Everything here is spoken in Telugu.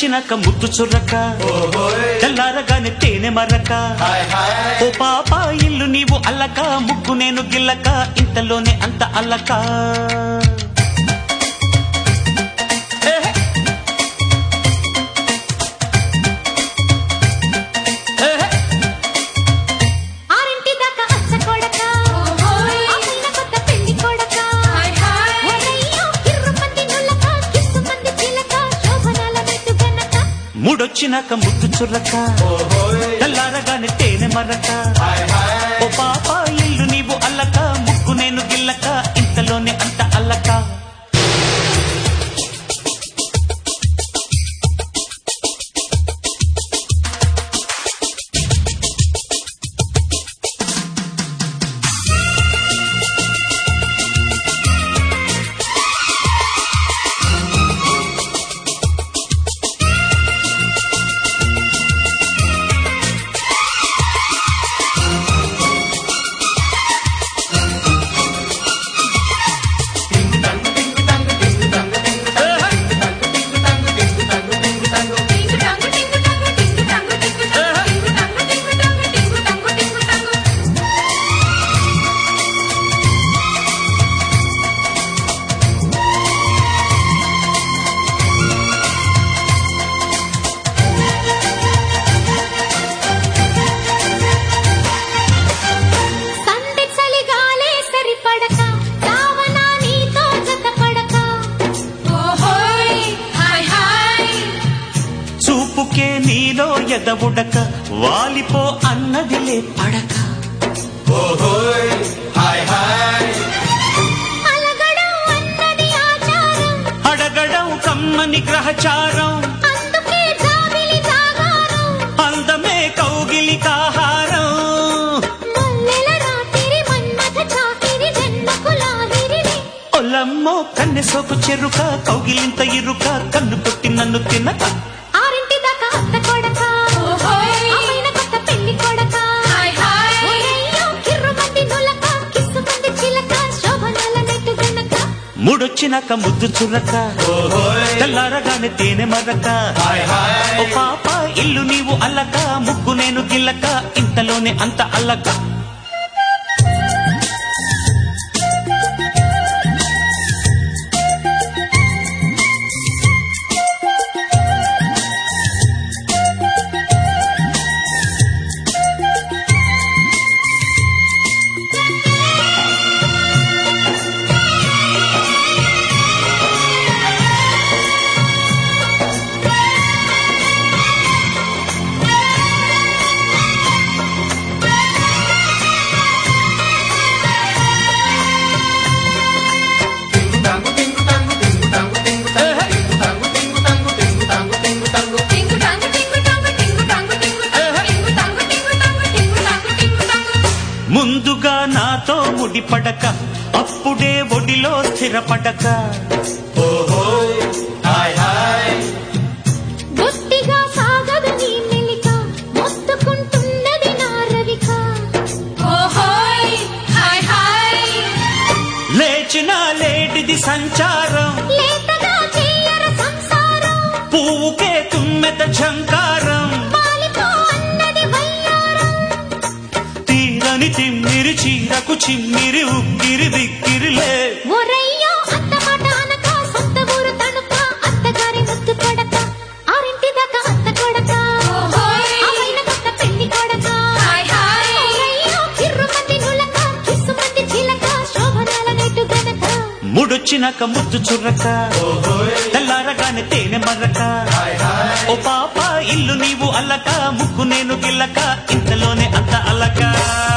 మూడొచ్చినాక ముద్దు చుర్రక తెల్లారగానే తేనె మరక ఓ పాప ఇల్లు నీవు అల్లక ముగ్గు నేను గిల్లక ఇంతలోనే అంత అల్లక మూడొచ్చినాక ముద్దు చుర్రక తెల్లారగానే తేనె మరక ఓ పాప ఇల్లు నీవు అల్లక ముగ్గు నేను గిల్లక ఇంతలోనే అంత అల్లక చూపుకే నీలో ఎదవుడక వాలిపో అన్నదిలే పడక అడగడం కమ్మని గ్రహచారం అందమే కౌగిలి కాహారం ఒల్లమ్మో కన్నె సోపు చెరుక కౌగిలింత ఇరుక కన్ను కొట్టి నన్ను తినక మూడొచ్చినాక ముద్దు చుర్రక తెల్లారగానే తేనె మరక ఓ పాప ఇల్లు నీవు అల్లక ముగ్గు నేను గిల్లక ఇంతలోనే అంత అల్లక ముందుగా నాతో ముడిపడక అప్పుడే ఒడిలో స్థిరపడక గట్టిగా సాగదు నీ మెలిక మొత్తుకుంటున్నది నా రవిక లేచిన లేడిది సంచారం లేతగా చేయర సంసారం పువ్వుకే తుమ్మెద ఝంకారం తీరని తిమ్మిరి చీరకు చిమ్మిరి ఉక్కిరి బిక్కిరిలే ఒరయ్యో అత్తమాట అనక సొంత ఊరు తణుక అత్తగారి ముద్దు కొడక ఆరింటి దాకా అత్త కొడక అమ్మైన కొత్త పెళ్లి కొడక ఒరయ్యో కిర్రుమంది నులక కిస్సుమంది చిలక శోభనాల నెట్టు గనక మూడొచ్చినాక ముద్దు చుర్రక తెల్లారగానే తేనె మర్రక ఓ పాప ఇల్లు నీవు అల్లక ముగ్గు నేను గిల్లక ఇంతలోనే అంత అల్లక